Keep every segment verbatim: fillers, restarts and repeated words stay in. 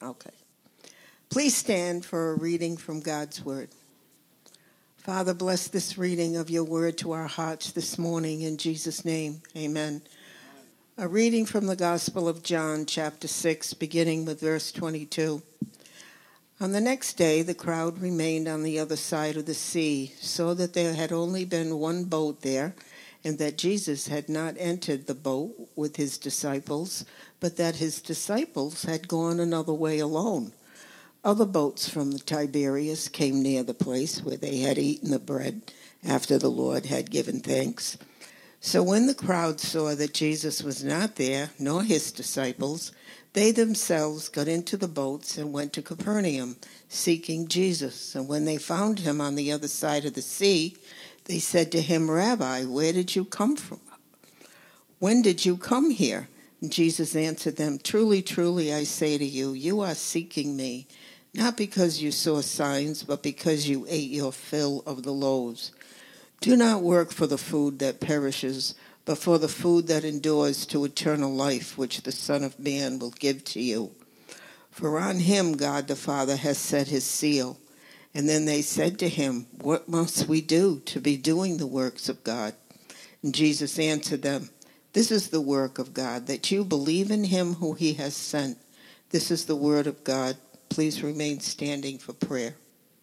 Okay. Please stand for a reading from God's Word. Father, bless this reading of your word to our hearts this morning in Jesus' name. Amen. A reading from the Gospel of John, chapter six, beginning with verse twenty-two. On the next day, the crowd remained on the other side of the sea, so that there had only been one boat there, and that Jesus had not entered the boat with his disciples, but that his disciples had gone another way alone. Other boats from the Tiberias came near the place where they had eaten the bread after the Lord had given thanks. So when the crowd saw that Jesus was not there, nor his disciples, they themselves got into the boats and went to Capernaum, seeking Jesus. And when they found him on the other side of the sea, they said to him, "Rabbi, where did you come from? When did you come here?" And Jesus answered them, "Truly, truly, I say to you, you are seeking me, not because you saw signs, but because you ate your fill of the loaves. Do not work for the food that perishes, but for the food that endures to eternal life, which the Son of Man will give to you. For on him God the Father has set his seal." And then they said to him, "What must we do to be doing the works of God?" And Jesus answered them, "This is the work of God, that you believe in him who he has sent." This is the word of God. Please remain standing for prayer.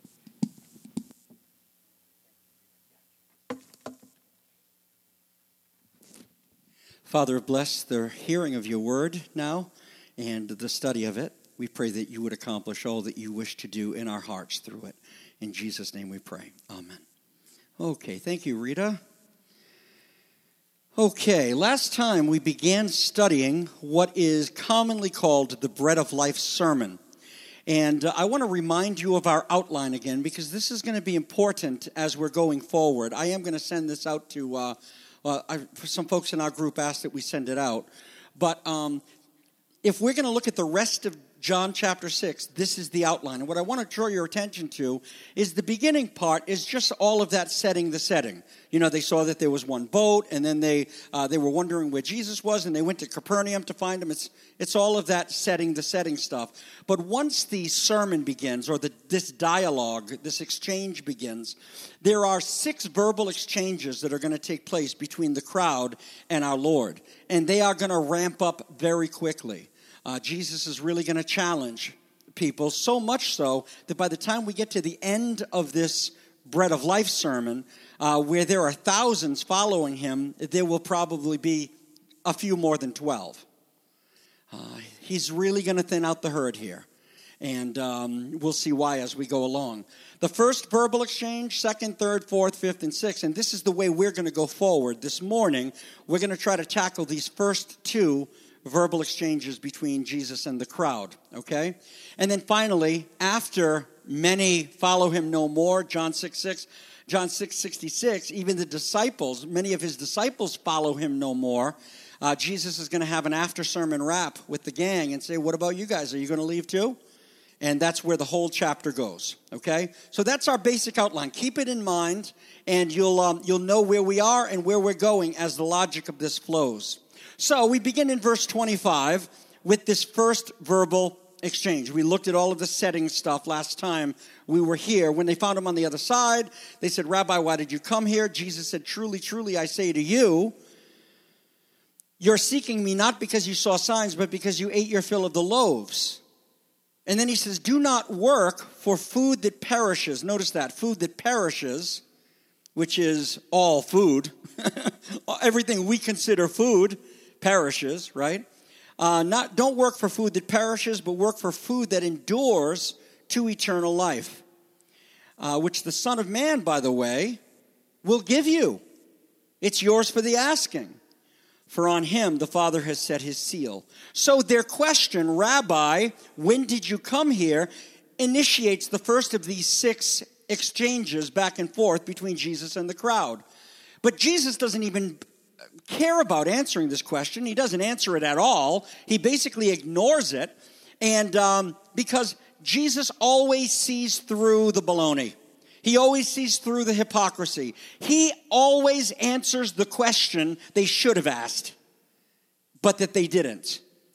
Father, bless the hearing of your word now and the study of it. We pray that you would accomplish all that you wish to do in our hearts through it. In Jesus' name we pray. Amen. Okay, thank you, Rita. Okay, last time we began studying what is commonly called the Bread of Life sermon. And uh, I want to remind you of our outline again, because this is going to be important as we're going forward. I am going to send this out to, uh, uh, I, some folks in our group asked that we send it out. But um, if we're going to look at the rest of John chapter six, this is the outline. And what I want to draw your attention to is the beginning part is just all of that setting the setting. You know, they saw that there was one boat, and then they uh, they were wondering where Jesus was, and they went to Capernaum to find him. It's it's all of that setting the setting stuff. But once the sermon begins, or the, this dialogue, this exchange begins, there are six verbal exchanges that are going to take place between the crowd and our Lord. And they are going to ramp up very quickly. Uh, Jesus is really going to challenge people, so much so that by the time we get to the end of this Bread of Life sermon, uh, where there are thousands following him, there will probably be a few more than twelve. Uh, he's really going to thin out the herd here, and um, we'll see why as we go along. The first verbal exchange, second, third, fourth, fifth, and sixth, and this is the way we're going to go forward. This morning, we're going to try to tackle these first two verbal exchanges between Jesus and the crowd, okay? And then finally, after many follow him no more, John six six, John six sixty-six, even the disciples, many of his disciples follow him no more. Uh, Jesus is going to have an after-sermon rap with the gang and say, "What about you guys? Are you going to leave too?" And that's where the whole chapter goes, okay? So that's our basic outline. Keep it in mind, and you'll um, you'll know where we are and where we're going as the logic of this flows. So we begin in verse twenty-five with this first verbal exchange. We looked at all of the setting stuff last time we were here. When they found him on the other side, they said, "Rabbi, why did you come here?" Jesus said, "Truly, truly, I say to you, you're seeking me not because you saw signs, but because you ate your fill of the loaves." And then he says, "Do not work for food that perishes." Notice that, food that perishes, which is all food. Everything we consider food perishes, right? Uh, not don't work for food that perishes, but work for food that endures to eternal life, uh, which the Son of Man, by the way, will give you. It's yours for the asking. For on him the Father has set his seal. So their question, "Rabbi, when did you come here?" initiates the first of these six exchanges back and forth between Jesus and the crowd. But Jesus doesn't even care about answering this question. He doesn't answer it at all. He basically ignores it. And um, because Jesus always sees through the baloney. He always sees through the hypocrisy. He always answers the question they should have asked, but that they didn't.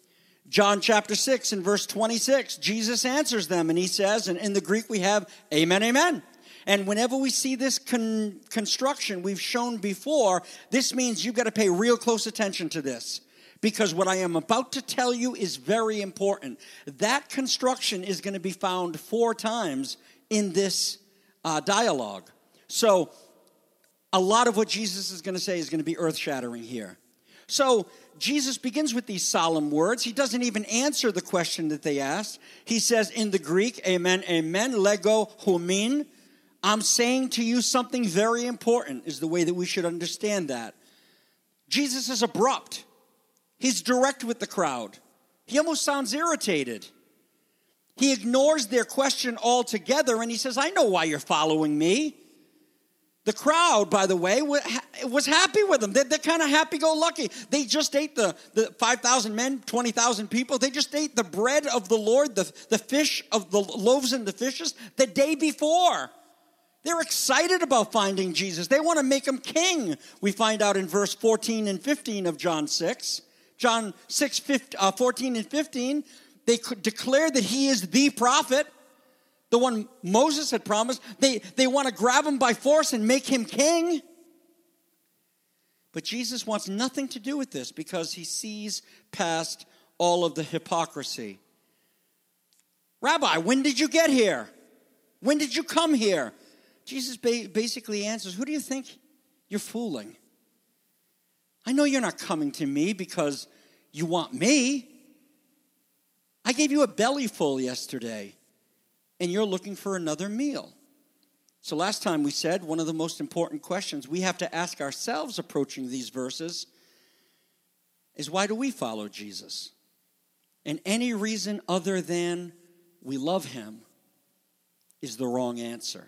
John chapter six and verse twenty-six, Jesus answers them and he says, and in the Greek we have, amen, amen. And whenever we see this con- construction we've shown before, this means you've got to pay real close attention to this. Because what I am about to tell you is very important. That construction is going to be found four times in this uh, dialogue. So a lot of what Jesus is going to say is going to be earth-shattering here. So Jesus begins with these solemn words. He doesn't even answer the question that they asked. He says in the Greek, amen, amen, lego humin. I'm saying to you something very important is the way that we should understand that. Jesus is abrupt. He's direct with the crowd. He almost sounds irritated. He ignores their question altogether and he says, I know why you're following me. The crowd, by the way, was happy with him. They're, they're kind of happy-go-lucky. They just ate the, the five thousand men, twenty thousand people. They just ate the bread of the Lord, the, the fish of the loaves and the fishes the day before. They're excited about finding Jesus. They want to make him king. We find out in verse fourteen and fifteen of John six. John six, fourteen and fifteen, they declare that he is the prophet. The one Moses had promised. They, they want to grab him by force and make him king. But Jesus wants nothing to do with this because he sees past all of the hypocrisy. Rabbi, when did you get here? When did you come here? Jesus ba- basically answers, who do you think you're fooling? I know you're not coming to me because you want me. I gave you a belly full yesterday. And you're looking for another meal. So last time we said one of the most important questions we have to ask ourselves approaching these verses is why do we follow Jesus? And any reason other than we love him is the wrong answer.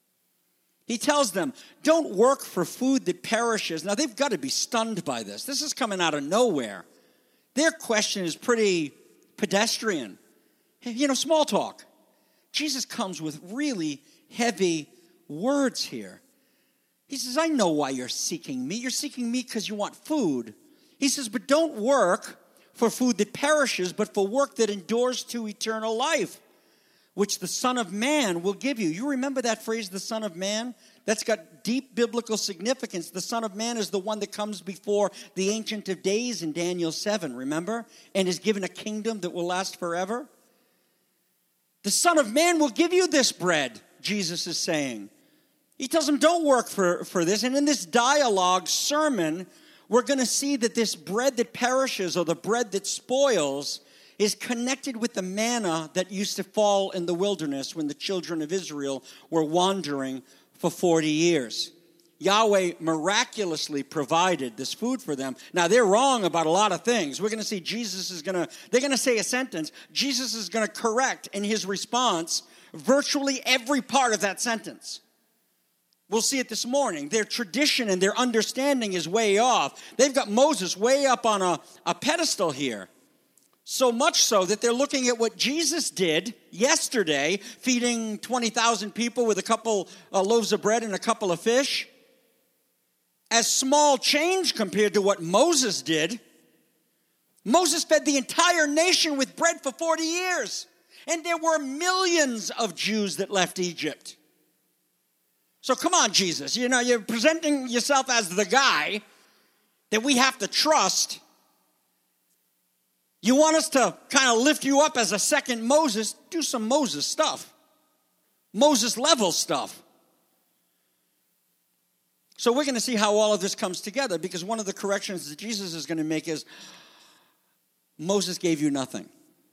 He tells them, don't work for food that perishes. Now they've got to be stunned by this. This is coming out of nowhere. Their question is pretty pedestrian. You know, small talk. Jesus comes with really heavy words here. He says, I know why you're seeking me. You're seeking me because you want food. He says, but don't work for food that perishes, but for work that endures to eternal life, which the Son of Man will give you. You remember that phrase, the Son of Man? That's got deep biblical significance. The Son of Man is the one that comes before the Ancient of Days in Daniel seven, remember? And is given a kingdom that will last forever. The Son of Man will give you this bread, Jesus is saying. He tells them, don't work for, for this. And in this dialogue sermon, we're going to see that this bread that perishes or the bread that spoils is connected with the manna that used to fall in the wilderness when the children of Israel were wandering for forty years. Yahweh miraculously provided this food for them. Now, they're wrong about a lot of things. We're going to see Jesus is going to, they're going to say a sentence. Jesus is going to correct in his response virtually every part of that sentence. We'll see it this morning. Their tradition and their understanding is way off. They've got Moses way up on a, a pedestal here. So much so that they're looking at what Jesus did yesterday, feeding twenty thousand people with a couple uh, loaves of bread and a couple of fish, as small change compared to what Moses did. Moses fed the entire nation with bread for forty years. And there were millions of Jews that left Egypt. So come on, Jesus. You know, you're presenting yourself as the guy that we have to trust. You want us to kind of lift you up as a second Moses? Do some Moses stuff. Moses level stuff. So we're going to see how all of this comes together, because one of the corrections that Jesus is going to make is, Moses gave you nothing.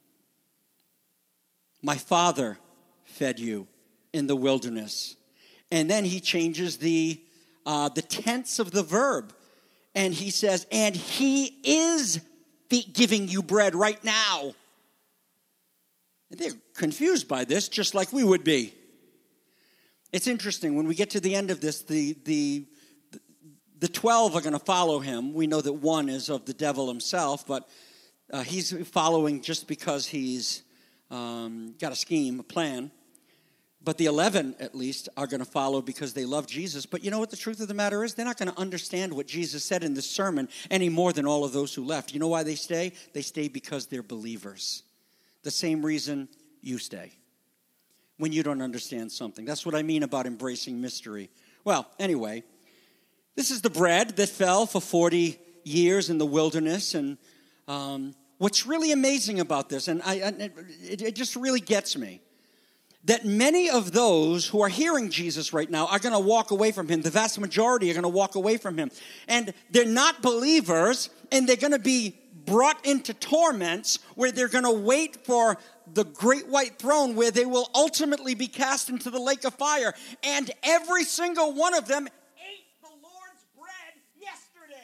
My Father fed you in the wilderness. And then he changes the, uh, the tense of the verb. And he says, and he is giving you bread right now. And they're confused by this, just like we would be. It's interesting, when we get to the end of this, the, the, the twelve are going to follow him. We know that one is of the devil himself, but uh, he's following just because he's um, got a scheme, a plan. But the eleven, at least, are going to follow because they love Jesus. But you know what the truth of the matter is? They're not going to understand what Jesus said in this sermon any more than all of those who left. You know why they stay? They stay because they're believers. The same reason you stay when you don't understand something. That's what I mean about embracing mystery. Well, anyway, this is the bread that fell for forty years in the wilderness. And um, what's really amazing about this, and I, I it, it just really gets me, that many of those who are hearing Jesus right now are going to walk away from him. The vast majority are going to walk away from him. And they're not believers, and they're going to be brought into torments where they're going to wait for the great white throne where they will ultimately be cast into the lake of fire. And every single one of them ate the Lord's bread yesterday.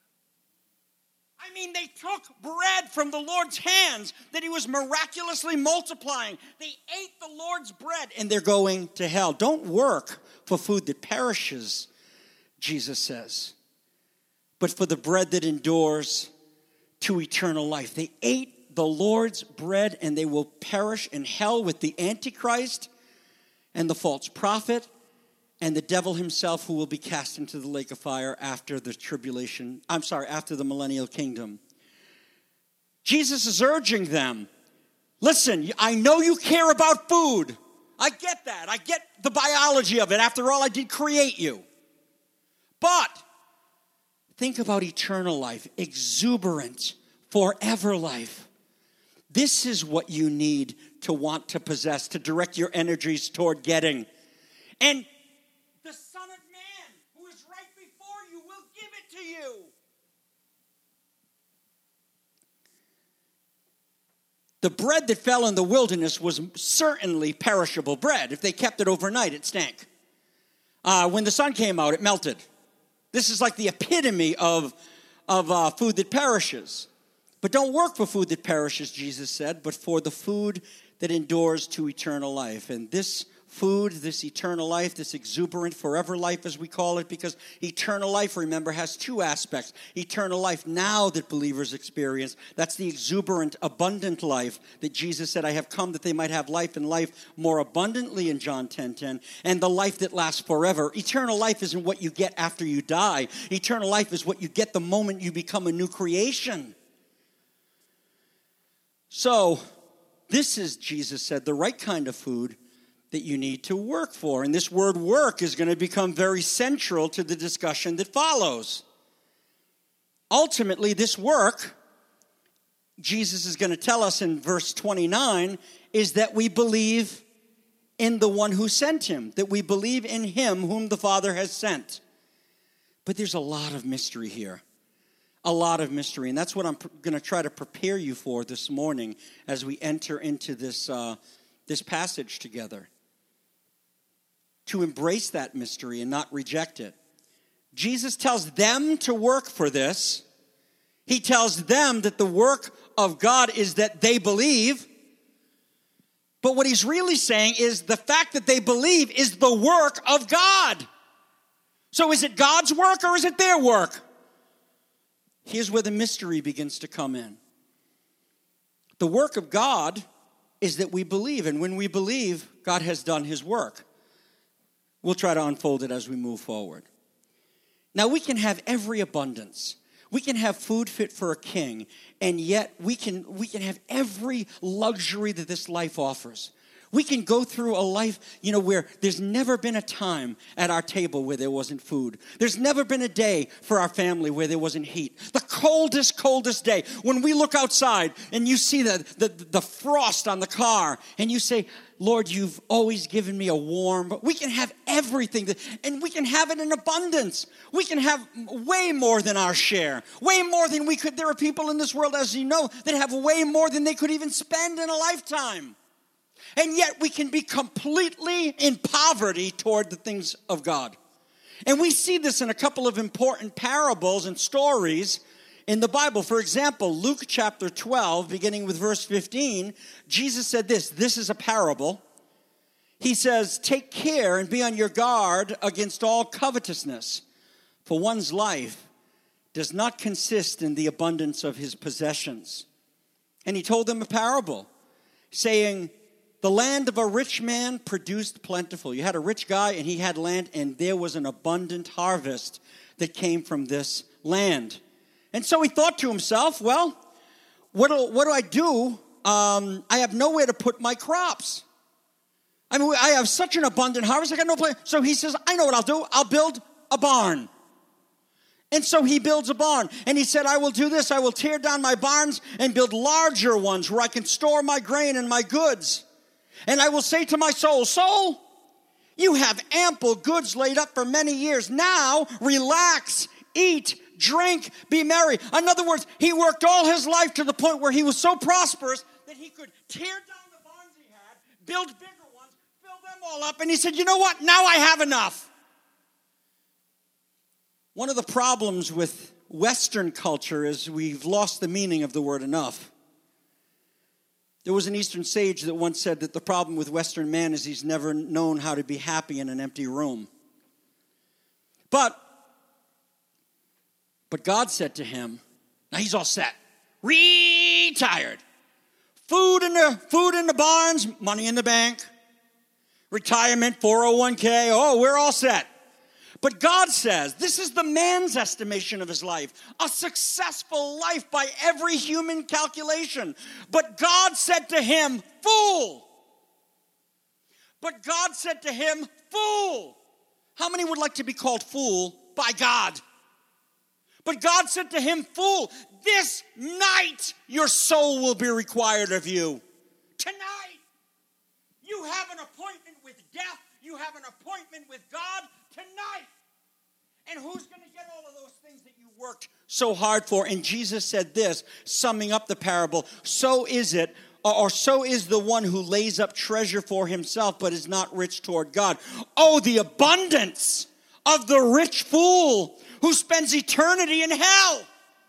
I mean, they took bread from the Lord's hands that he was miraculously multiplying. They ate the Lord's bread, and they're going to hell. Don't work for food that perishes, Jesus says, but for the bread that endures to eternal life. They ate the Lord's bread, and they will perish in hell with the Antichrist and the false prophet and the devil himself, who will be cast into the lake of fire after the tribulation, I'm sorry, after the millennial kingdom. Jesus is urging them, listen, I know you care about food. I get that. I get the biology of it. After all, I did create you. But think about eternal life, exuberant, forever life. This is what you need to want to possess, to direct your energies toward getting. And the Son of Man, who is right before you, will give it to you. The bread that fell in the wilderness was certainly perishable bread. If they kept it overnight, it stank. Uh, when the sun came out, it melted. This is like the epitome of, of uh, food that perishes. But don't work for food that perishes, Jesus said, but for the food that endures to eternal life. And this food, this eternal life, this exuberant forever life, as we call it, because eternal life, remember, has two aspects. Eternal life now that believers experience, that's the exuberant, abundant life that Jesus said, I have come that they might have life and life more abundantly in John ten ten, and the life that lasts forever. Eternal life isn't what you get after you die. Eternal life is what you get the moment you become a new creation. So, this is, Jesus said, the right kind of food that you need to work for. And this word work is going to become very central to the discussion that follows. Ultimately, this work, Jesus is going to tell us in verse twenty-nine, is that we believe in the one who sent him, that we believe in him whom the Father has sent. But there's a lot of mystery here. A lot of mystery. And that's what I'm pr- going to try to prepare you for this morning as we enter into this, uh, this passage together. To embrace that mystery and not reject it. Jesus tells them to work for this. He tells them that the work of God is that they believe. But what he's really saying is the fact that they believe is the work of God. So is it God's work or is it their work? Here's where the mystery begins to come in. The work of God is that we believe. And when we believe, God has done his work. We'll try to unfold it as we move forward. Now, we can have every abundance. We can have food fit for a king. And yet, we can, we can have every luxury that this life offers. We can go through a life, you know, where there's never been a time at our table where there wasn't food. There's never been a day for our family where there wasn't heat. The coldest, coldest day, when we look outside and you see the, the, the frost on the car and you say, Lord, you've always given me a warm, but we can have everything, that, and we can have it in abundance. We can have way more than our share, way more than we could. There are people in this world, as you know, that have way more than they could even spend in a lifetime. And yet we can be completely in poverty toward the things of God. And we see this in a couple of important parables and stories in the Bible. For example, Luke chapter twelve, beginning with verse fifteen, Jesus said this. This is a parable. He says, take care and be on your guard against all covetousness, for one's life does not consist in the abundance of his possessions. And he told them a parable, saying, The land of a rich man produced plentiful. You had a rich guy and he had land, and there was an abundant harvest that came from this land. And so he thought to himself, well, what do, what do I do? Um, I have nowhere to put my crops. I mean, I have such an abundant harvest, I got no place. So he says, I know what I'll do. I'll build a barn. And so he builds a barn. And he said, I will do this. I will tear down my barns and build larger ones where I can store my grain and my goods. And I will say to my soul, soul, you have ample goods laid up for many years. Now relax, eat, drink, be merry. In other words, he worked all his life to the point where he was so prosperous that he could tear down the barns he had, build bigger ones, fill them all up. And he said, you know what? Now I have enough. One of the problems with Western culture is we've lost the meaning of the word enough. There was an Eastern sage that once said that the problem with Western man is he's never known how to be happy in an empty room. But, but God said to him, now he's all set, retired. Food in the, food in the barns, money in the bank, retirement, four oh one k, oh, we're all set. But God says, this is the man's estimation of his life, a successful life by every human calculation. But God said to him, fool. But God said to him, fool. How many would like to be called fool by God? But God said to him, fool, this night your soul will be required of you. Tonight, you have an appointment with death. You have an appointment with God tonight. And who's going to get all of those things that you worked so hard for? And Jesus said this, summing up the parable, so is it, or so is the one who lays up treasure for himself but is not rich toward God. Oh, the abundance of the rich fool who spends eternity in hell.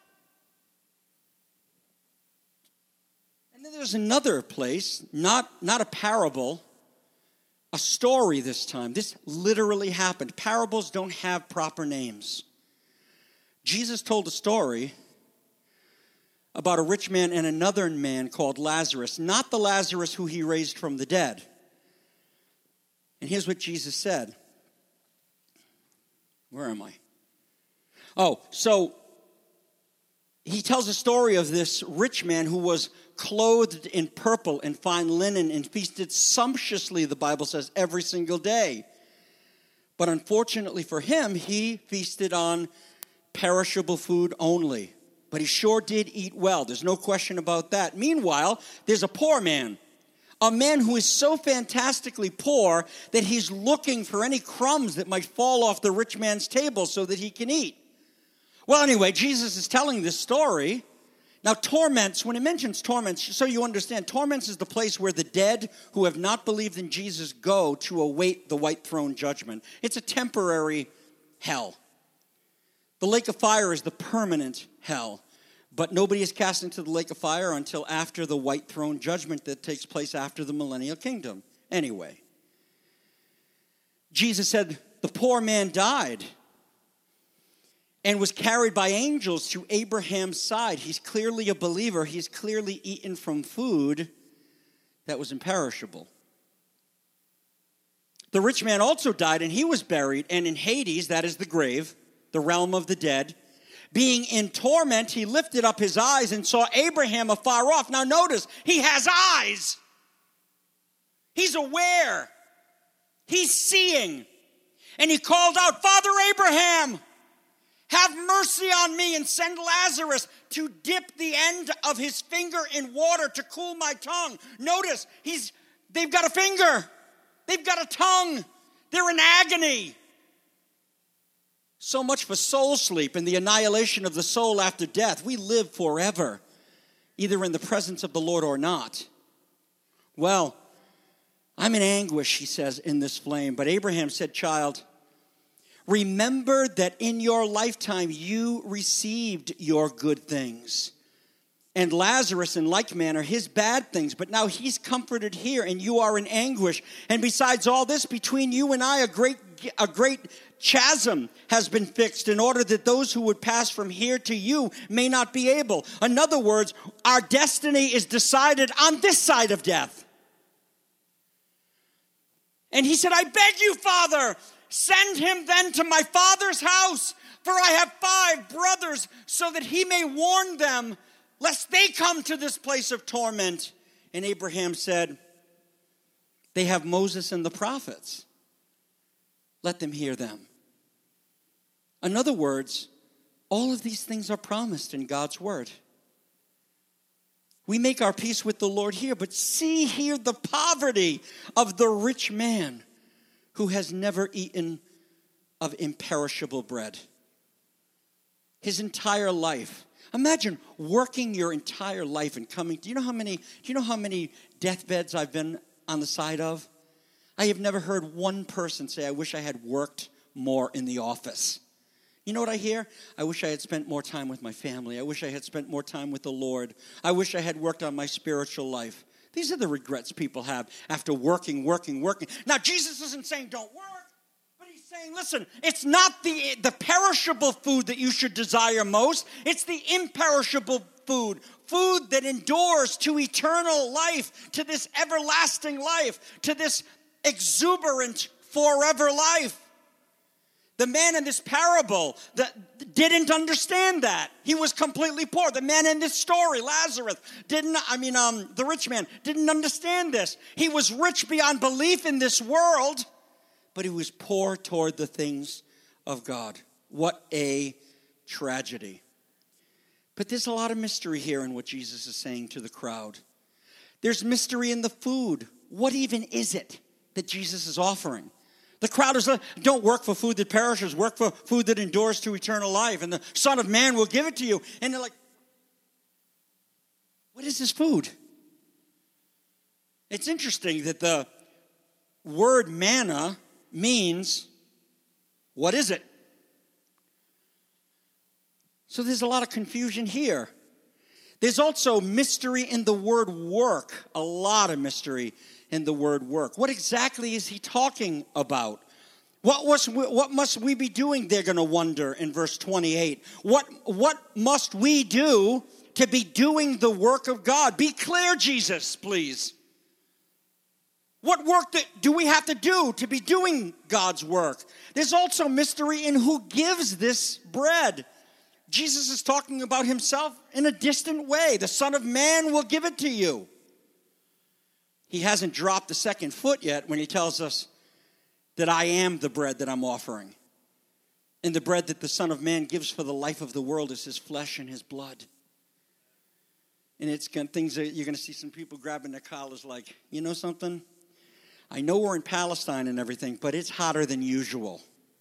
And then there's another place, not, not a parable, a story this time. This literally happened. Parables don't have proper names. Jesus told a story about a rich man and another man called Lazarus, not the Lazarus who he raised from the dead. And here's what Jesus said. Where am I? Oh, so he tells a story of this rich man who was clothed in purple and fine linen and feasted sumptuously, the Bible says, every single day. But unfortunately for him, he feasted on perishable food only. But he sure did eat well. There's no question about that. Meanwhile, there's a poor man. A man who is so fantastically poor that he's looking for any crumbs that might fall off the rich man's table so that he can eat. Well, anyway, Jesus is telling this story. Now, torments, when it mentions torments, so you understand, torments is the place where the dead who have not believed in Jesus go to await the white throne judgment. It's a temporary hell. The lake of fire is the permanent hell. But nobody is cast into the lake of fire until after the white throne judgment that takes place after the millennial kingdom. Anyway, Jesus said the poor man died and was carried by angels to Abraham's side. He's clearly a believer. He's clearly eaten from food that was imperishable. The rich man also died, and he was buried, and in Hades, that is the grave, the realm of the dead, being in torment, he lifted up his eyes and saw Abraham afar off. Now notice, he has eyes. He's aware. He's seeing. And he called out, Father Abraham, have mercy on me and send Lazarus to dip the end of his finger in water to cool my tongue. Notice, he's they've got a finger. They've got a tongue. They're in agony. So much for soul sleep and the annihilation of the soul after death. We live forever, either in the presence of the Lord or not. Well, I'm in anguish, he says, in this flame. But Abraham said, child, remember that in your lifetime you received your good things. And Lazarus, in like manner, his bad things. But now he's comforted here, and you are in anguish. And besides all this, between you and I, a great, a great chasm has been fixed in order that those who would pass from here to you may not be able. In other words, our destiny is decided on this side of death. And he said, I beg you, Father, send him then to my father's house, for I have five brothers, so that he may warn them, lest they come to this place of torment. And Abraham said, they have Moses and the prophets. Let them hear them. In other words, all of these things are promised in God's word. We make our peace with the Lord here, but see here the poverty of the rich man who has never eaten of imperishable bread. His entire life. Imagine working your entire life and coming. Do you know how many, do you know how many deathbeds I've been on the side of? I have never heard one person say, I wish I had worked more in the office. You know what I hear? I wish I had spent more time with my family. I wish I had spent more time with the Lord. I wish I had worked on my spiritual life. These are the regrets people have after working, working, working. Now, Jesus isn't saying don't work, but he's saying, listen, it's not the, the perishable food that you should desire most. It's the imperishable food, food that endures to eternal life, to this everlasting life, to this exuberant forever life. The man in this parable that didn't understand that. He was completely poor. The man in this story, Lazarus, didn't, I mean, um, the rich man, didn't understand this. He was rich beyond belief in this world, but he was poor toward the things of God. What a tragedy. But there's a lot of mystery here in what Jesus is saying to the crowd. There's mystery in the food. What even is it that Jesus is offering? The crowd is like, don't work for food that perishes, work for food that endures to eternal life, and the Son of Man will give it to you. And they're like, what is this food? It's interesting that the word manna means, what is it? So there's a lot of confusion here. There's also mystery in the word work, a lot of mystery in the word work. What exactly is he talking about? What was what must we be doing? They're going to wonder in verse twenty-eight. What what must we do to be doing the work of God? Be clear, Jesus, please. What work that do we have to do to be doing God's work? There's also mystery in who gives this bread. Jesus is talking about himself in a distant way. The Son of Man will give it to you. He hasn't dropped the second foot yet when he tells us that I am the bread that I'm offering. And the bread that the Son of Man gives for the life of the world is his flesh and his blood. And it's gonna, things that you're going to see some people grabbing their collars like, you know something? I know we're in Palestine and everything, but it's hotter than usual.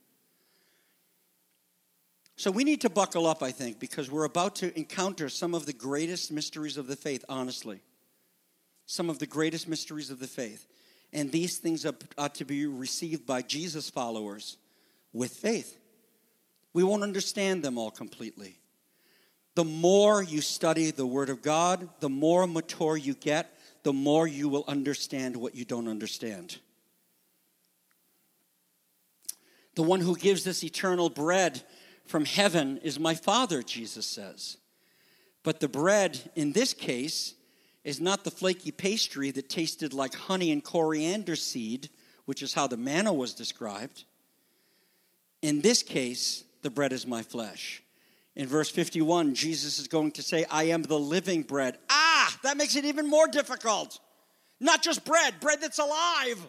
So we need to buckle up, I think, because we're about to encounter some of the greatest mysteries of the faith, honestly. Some of the greatest mysteries of the faith. And these things are, are to be received by Jesus' followers with faith. We won't understand them all completely. The more you study the Word of God, the more mature you get, the more you will understand what you don't understand. The one who gives this eternal bread from heaven is my Father, Jesus says. But the bread, in this case, is not the flaky pastry that tasted like honey and coriander seed, which is how the manna was described. In this case, the bread is my flesh. In verse fifty-one, Jesus is going to say, I am the living bread. Ah, that makes it even more difficult. Not just bread, bread that's alive.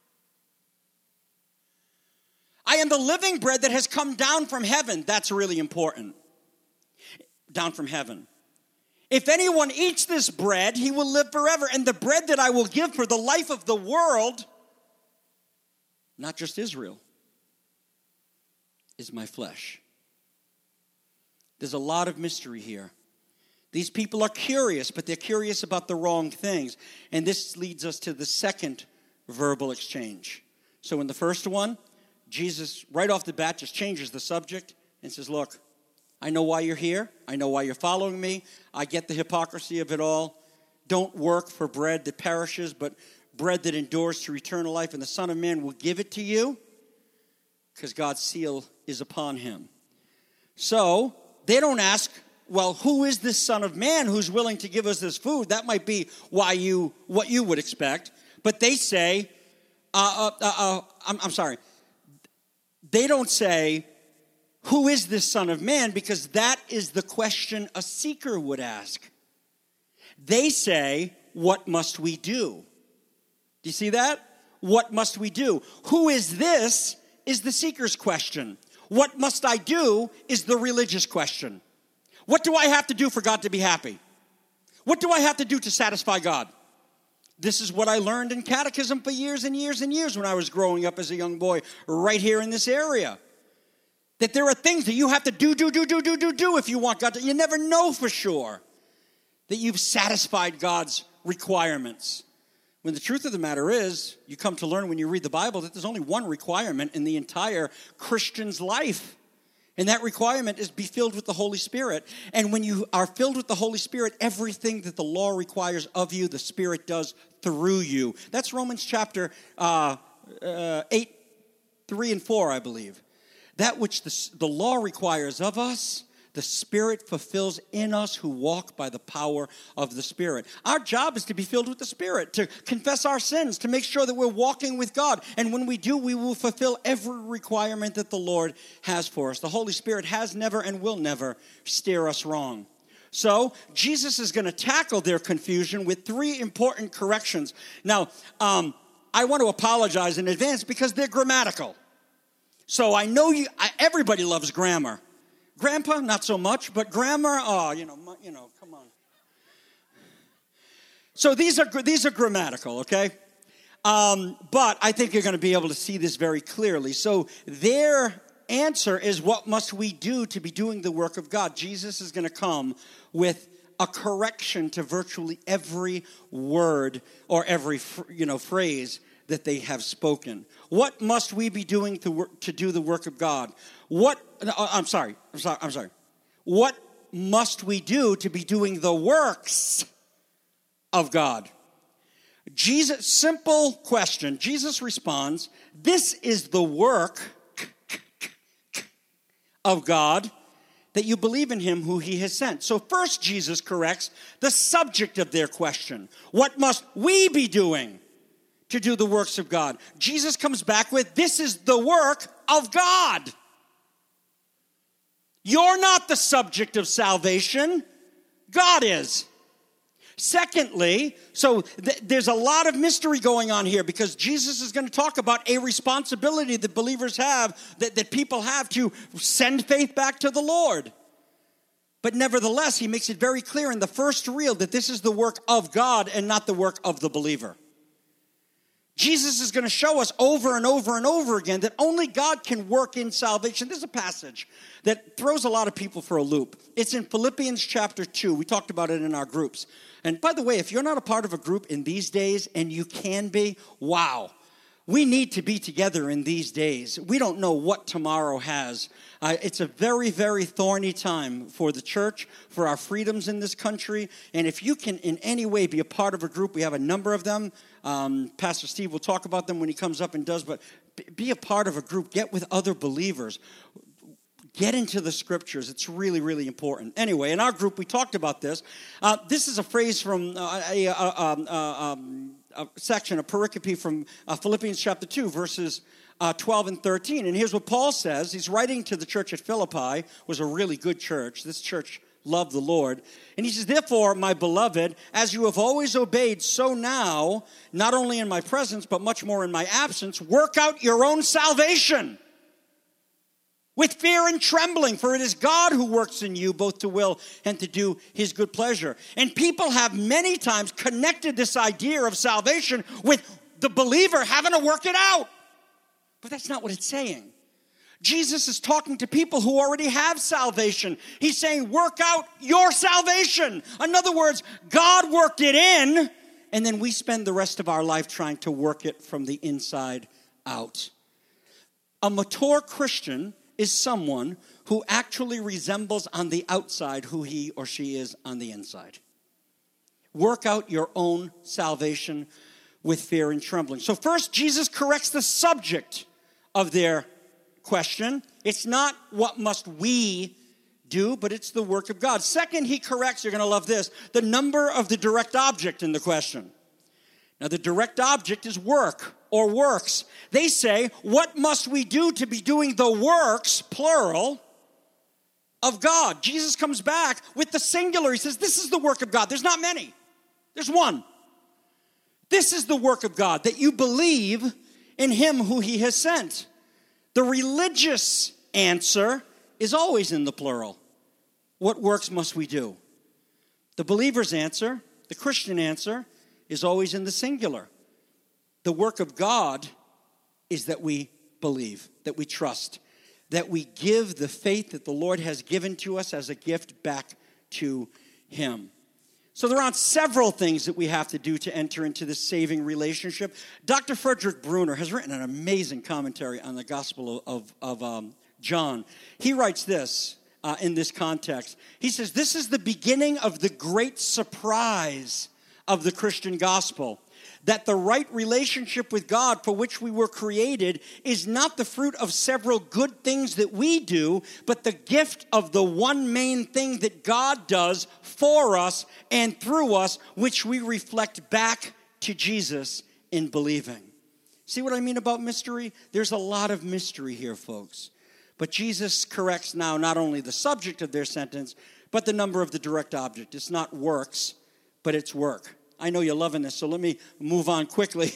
I am the living bread that has come down from heaven. That's really important. Down from heaven. If anyone eats this bread, he will live forever. And the bread that I will give for the life of the world, not just Israel, is my flesh. There's a lot of mystery here. These people are curious, but they're curious about the wrong things. And this leads us to the second verbal exchange. So in the first one, Jesus, right off the bat, just changes the subject and says, look, I know why you're here. I know why you're following me. I get the hypocrisy of it all. Don't work for bread that perishes, but bread that endures to eternal life. And the Son of Man will give it to you because God's seal is upon him. So they don't ask, well, who is this Son of Man who's willing to give us this food? That might be why you what you would expect. But they say, uh, uh, uh, I'm, I'm sorry, they don't say, who is this Son of Man? Because that is the question a seeker would ask. They say, what must we do? Do you see that? What must we do? Who is this is the seeker's question. What must I do is the religious question. What do I have to do for God to be happy? What do I have to do to satisfy God? This is what I learned in catechism for years and years and years when I was growing up as a young boy right here in this area. That there are things that you have to do, do, do, do, do, do, do if you want God to. You never know for sure that you've satisfied God's requirements. When the truth of the matter is, you come to learn when you read the Bible that there's only one requirement in the entire Christian's life. And that requirement is be filled with the Holy Spirit. And when you are filled with the Holy Spirit, everything that the law requires of you, the Spirit does through you. That's Romans chapter uh, uh, eight, three and four, I believe. That which the, the law requires of us, the Spirit fulfills in us who walk by the power of the Spirit. Our job is to be filled with the Spirit, to confess our sins, to make sure that we're walking with God. And when we do, we will fulfill every requirement that the Lord has for us. The Holy Spirit has never and will never steer us wrong. So Jesus is going to tackle their confusion with three important corrections. Now, um, I want to apologize in advance because they're grammatical. So I know you. I, everybody loves grammar. Grandpa, not so much, but grammar, oh, you know, you know, come on. So these are these are grammatical, okay? Um, but I think you're going to be able to see this very clearly. So their answer is, what must we do to be doing the work of God? Jesus is going to come with a correction to virtually every word or every, you know, phrase that they have spoken. What must we be doing to work, to do the work of God? What, I'm sorry, I'm sorry, I'm sorry. What must we do to be doing the works of God? Jesus, simple question. Jesus responds, this is the work of God, that you believe in him who he has sent. So first Jesus corrects the subject of their question. What must we be doing to do the works of God? Jesus comes back with, this is the work of God. You're not the subject of salvation. God is. Secondly, so th- there's a lot of mystery going on here because Jesus is going to talk about a responsibility that believers have, that, that people have to send faith back to the Lord. But nevertheless, he makes it very clear in the first reel that this is the work of God and not the work of the believer. Jesus is going to show us over and over and over again that only God can work in salvation. There's a passage that throws a lot of people for a loop. It's in Philippians chapter two. We talked about it in our groups. And by the way, if you're not a part of a group in these days, and you can be, wow. We need to be together in these days. We don't know what tomorrow has. Uh, it's a very, very thorny time for the church, for our freedoms in this country. And if you can in any way be a part of a group, we have a number of them. Um, Pastor Steve will talk about them when he comes up and does. But be a part of a group. Get with other believers. Get into the scriptures. It's really, really important. Anyway, in our group, we talked about this. Uh, this is a phrase from uh, a... a, a, a um, a section, a pericope from uh, Philippians chapter two, verses uh, twelve and thirteen. And here's what Paul says. He's writing to the church at Philippi. It was a really good church. This church loved the Lord. And he says, therefore, my beloved, as you have always obeyed, so now, not only in my presence, but much more in my absence, work out your own salvation with fear and trembling, for it is God who works in you both to will and to do his good pleasure. And people have many times connected this idea of salvation with the believer having to work it out. But that's not what it's saying. Jesus is talking to people who already have salvation. He's saying, work out your salvation. In other words, God worked it in, and then we spend the rest of our life trying to work it from the inside out. A mature Christian is someone who actually resembles on the outside who he or she is on the inside. Work out your own salvation with fear and trembling. So first, Jesus corrects the subject of their question. It's not what must we do, but it's the work of God. Second, he corrects, you're going to love this, the number of the direct object in the question. Now, the direct object is work or works. They say, what must we do to be doing the works, plural, of God? Jesus comes back with the singular. He says, this is the work of God. There's not many. There's one. This is the work of God, that you believe in him who he has sent. The religious answer is always in the plural. What works must we do? The believer's answer, the Christian answer, is always in the singular. The work of God is that we believe, that we trust, that we give the faith that the Lord has given to us as a gift back to him. So there are several things that we have to do to enter into this saving relationship. Doctor Frederick Bruner has written an amazing commentary on the Gospel of, of um, John. He writes this uh, in this context. He says, this is the beginning of the great surprise of the Christian gospel, that the right relationship with God for which we were created is not the fruit of several good things that we do, but the gift of the one main thing that God does for us and through us, which we reflect back to Jesus in believing. See what I mean about mystery? There's a lot of mystery here, folks. But Jesus corrects now not only the subject of their sentence, but the number of the direct object. It's not works, but it's work. I know you're loving this, so let me move on quickly.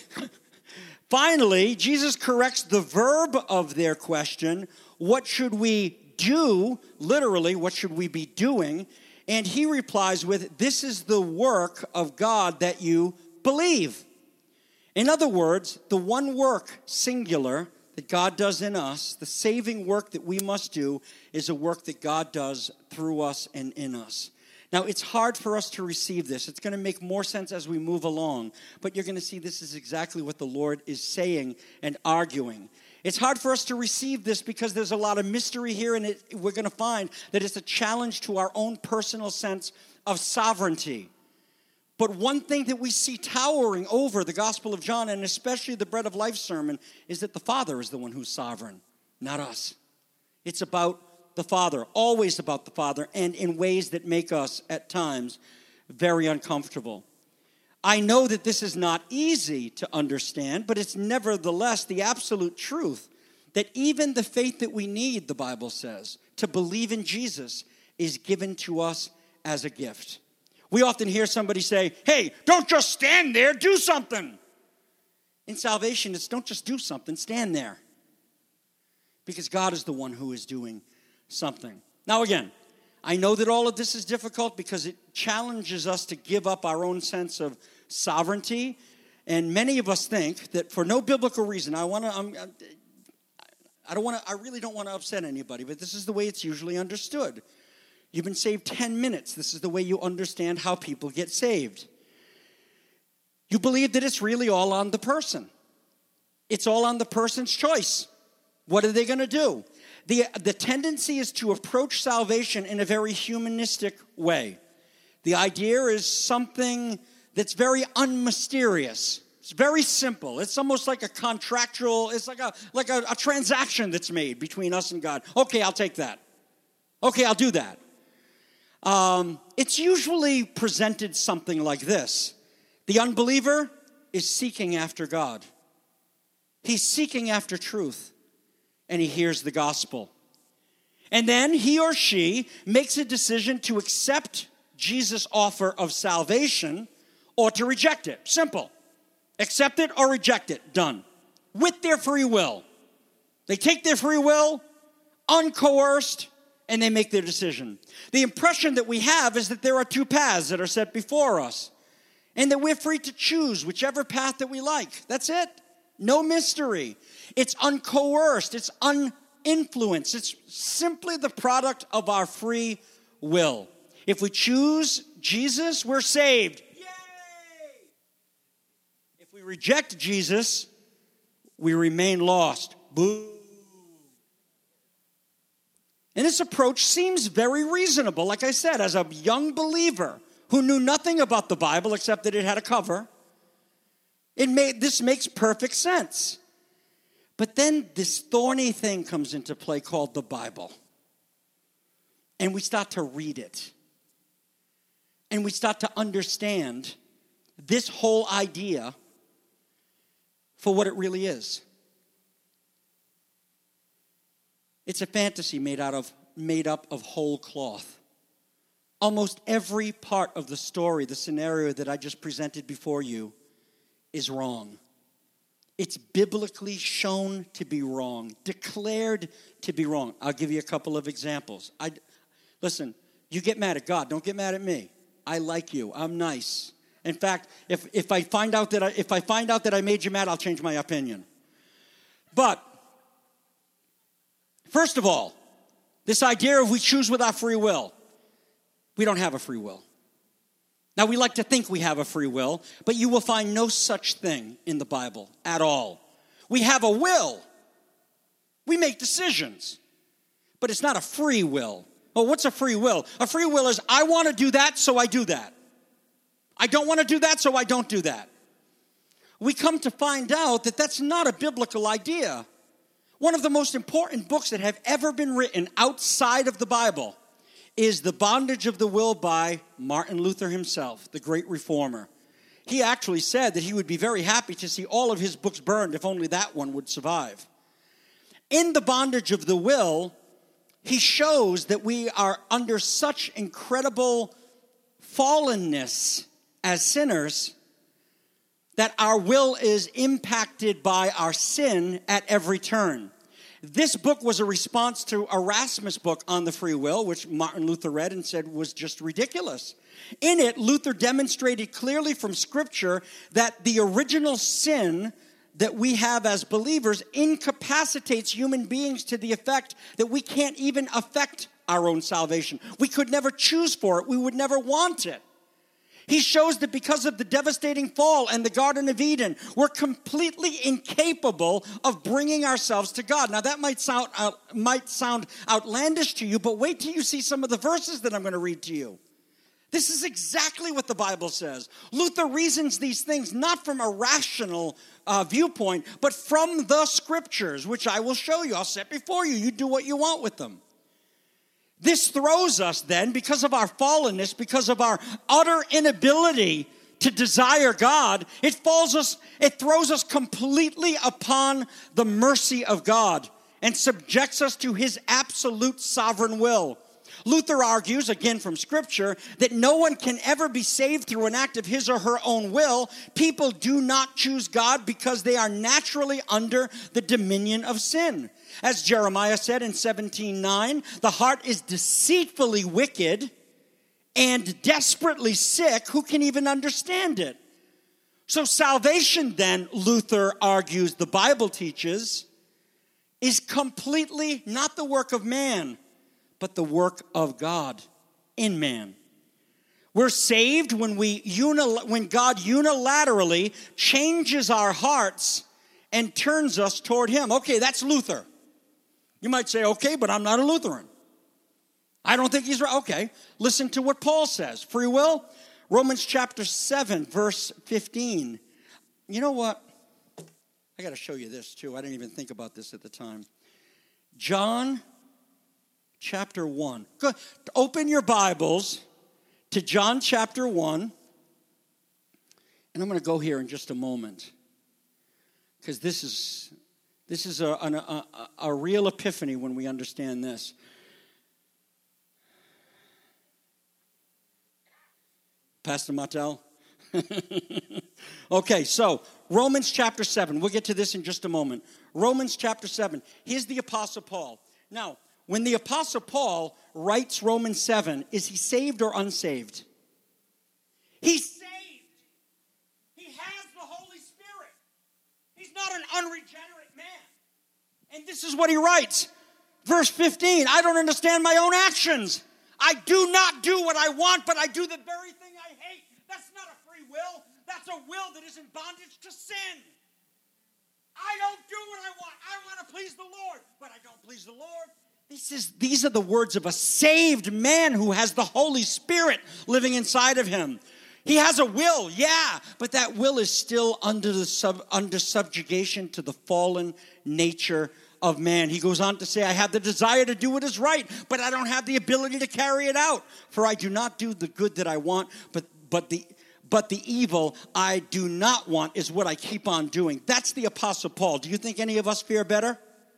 Finally, Jesus corrects the verb of their question. What should we do? Literally, what should we be doing? And he replies with, this is the work of God that you believe. In other words, the one work, singular, that God does in us, the saving work that we must do, is a work that God does through us and in us. Now, it's hard for us to receive this. It's going to make more sense as we move along. But you're going to see this is exactly what the Lord is saying and arguing. It's hard for us to receive this because there's a lot of mystery here, and it, we're going to find that it's a challenge to our own personal sense of sovereignty. But one thing that we see towering over the Gospel of John, and especially the Bread of Life sermon, is that the Father is the one who's sovereign, not us. It's about the Father, always about the Father, and in ways that make us, at times, very uncomfortable. I know that this is not easy to understand, but it's nevertheless the absolute truth that even the faith that we need, the Bible says, to believe in Jesus is given to us as a gift. We often hear somebody say, hey, don't just stand there, do something. In salvation, it's don't just do something, stand there. Because God is the one who is doing something. Now again, I know that all of this is difficult because it challenges us to give up our own sense of sovereignty. And many of us think that for no biblical reason, I want to, I'm, I don't want to, I really don't want to upset anybody, but this is the way it's usually understood. You've been saved ten minutes. This is the way you understand how people get saved. You believe that it's really all on the person. It's all on the person's choice. What are they going to do? The, the tendency is to approach salvation in a very humanistic way. The idea is something that's very unmysterious. It's very simple. It's almost like a contractual, it's like a like a, a transaction that's made between us and God. Okay, I'll take that. Okay, I'll do that. Um, it's usually presented something like this. The unbeliever is seeking after God. He's seeking after truth, and he hears the gospel. And then he or she makes a decision to accept Jesus' offer of salvation or to reject it. Simple. Accept it or reject it. Done. With their free will. They take their free will, uncoerced, and they make their decision. The impression that we have is that there are two paths that are set before us, and that we're free to choose whichever path that we like. That's it. No mystery. It's uncoerced. It's uninfluenced. It's simply the product of our free will. If we choose Jesus, we're saved. Yay! If we reject Jesus, we remain lost. Boo! And this approach seems very reasonable. Like I said, as a young believer who knew nothing about the Bible except that it had a cover, it made, this makes perfect sense. But then this thorny thing comes into play called the Bible. And we start to read it. And we start to understand this whole idea for what it really is. It's a fantasy made out of made up of whole cloth. Almost every part of the story, the scenario that I just presented before you, is wrong. It's biblically shown to be wrong, declared to be wrong. I'll give you a couple of examples. I, listen, you get mad at God. Don't get mad at me. I like you. I'm nice. In fact, if, if I find out that I, if I find out that I made you mad, I'll change my opinion. But first of all, this idea of we choose with our free will. We don't have a free will. Now, we like to think we have a free will, but you will find no such thing in the Bible at all. We have a will. We make decisions, but it's not a free will. Well, what's a free will? A free will is I want to do that, so I do that. I don't want to do that, so I don't do that. We come to find out that that's not a biblical idea. One of the most important books that have ever been written outside of the Bible is The Bondage of the Will by Martin Luther himself, the great reformer. He actually said that he would be very happy to see all of his books burned if only that one would survive. In The Bondage of the Will, he shows that we are under such incredible fallenness as sinners that our will is impacted by our sin at every turn. This book was a response to Erasmus' book on the free will, which Martin Luther read and said was just ridiculous. In it, Luther demonstrated clearly from Scripture that the original sin that we have as believers incapacitates human beings to the effect that we can't even affect our own salvation. We could never choose for it. We would never want it. He shows that because of the devastating fall and the Garden of Eden, we're completely incapable of bringing ourselves to God. Now, that might sound uh, might sound outlandish to you, but wait till you see some of the verses that I'm going to read to you. This is exactly what the Bible says. Luther reasons these things not from a rational uh, viewpoint, but from the Scriptures, which I will show you. I'll set before you. You do what you want with them. This throws us then, because of our fallenness, because of our utter inability to desire God, it falls us, it throws us completely upon the mercy of God and subjects us to his absolute sovereign will. Luther argues, again from Scripture, that no one can ever be saved through an act of his or her own will. People do not choose God because they are naturally under the dominion of sin. As Jeremiah said in seventeen nine, the heart is deceitfully wicked and desperately sick. Who can even understand it? So salvation then, Luther argues, the Bible teaches, is completely not the work of man, but the work of God in man. We're saved when we unil- when God unilaterally changes our hearts and turns us toward him. Okay, that's Luther. You might say, okay, but I'm not a Lutheran. I don't think he's right. Okay, listen to what Paul says. Free will, Romans chapter seven, verse fifteen. You know what? I got to show you this too. I didn't even think about this at the time. John chapter one. Go, open your Bibles to John chapter one. And I'm going to go here in just a moment, because this is this is a, a, a, a real epiphany when we understand this. Pastor Martel? Okay, so Romans chapter seven. We'll get to this in just a moment. Romans chapter seven. Here's the Apostle Paul. Now, when the Apostle Paul writes Romans seven, is he saved or unsaved? He's saved. He has the Holy Spirit. He's not an unregenerate man. And this is what he writes. Verse fifteen, I don't understand my own actions. I do not do what I want, but I do the very thing I hate. That's not a free will. That's a will that is in bondage to sin. I don't do what I want. I want to please the Lord, but I don't please the Lord. This is, these are the words of a saved man who has the Holy Spirit living inside of him. He has a will, yeah, but that will is still under the sub, under subjugation to the fallen nature of man. He goes on to say, I have the desire to do what is right, but I don't have the ability to carry it out. For I do not do the good that I want, but but the but the evil I do not want is what I keep on doing. That's the Apostle Paul. Do you think any of us fare better?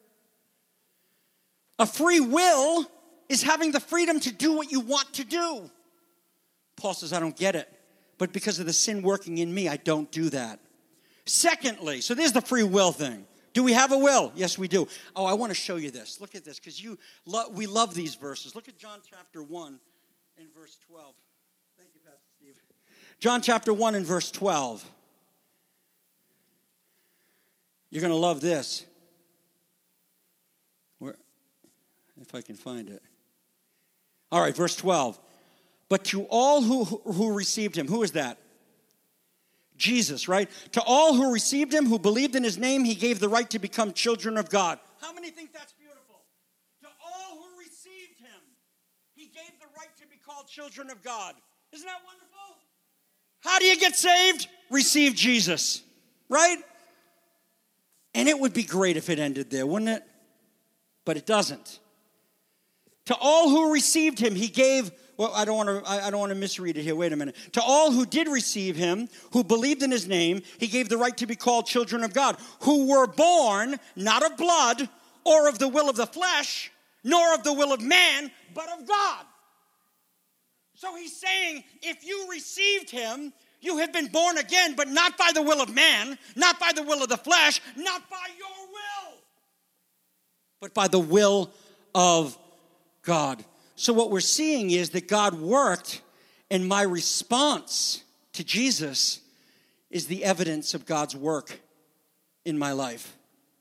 A free will is having the freedom to do what you want to do. Paul says, I don't get it. But because of the sin working in me, I don't do that. Secondly, so there's the free will thing. Do we have a will? Yes, we do. Oh, I want to show you this. Look at this, because you lo- we love these verses. Look at John chapter one and verse twelve. Thank you, Pastor Steve. John chapter one and verse twelve. You're going to love this. Where, if I can find it. All right, verse twelve. But to all who, who received him, who is that? Jesus, right? To all who received him, who believed in his name, he gave the right to become children of God. How many think that's beautiful? To all who received him, he gave the right to be called children of God. Isn't that wonderful? How do you get saved? Receive Jesus, right? And it would be great if it ended there, wouldn't it? But it doesn't. To all who received him, he gave, well, I don't want to I don't want to misread it here. Wait a minute. To all who did receive him, who believed in his name, he gave the right to be called children of God, who were born not of blood or of the will of the flesh, nor of the will of man, but of God. So he's saying, if you received him, you have been born again, but not by the will of man, not by the will of the flesh, not by your will, but by the will of God. So what we're seeing is that God worked, and my response to Jesus is the evidence of God's work in my life.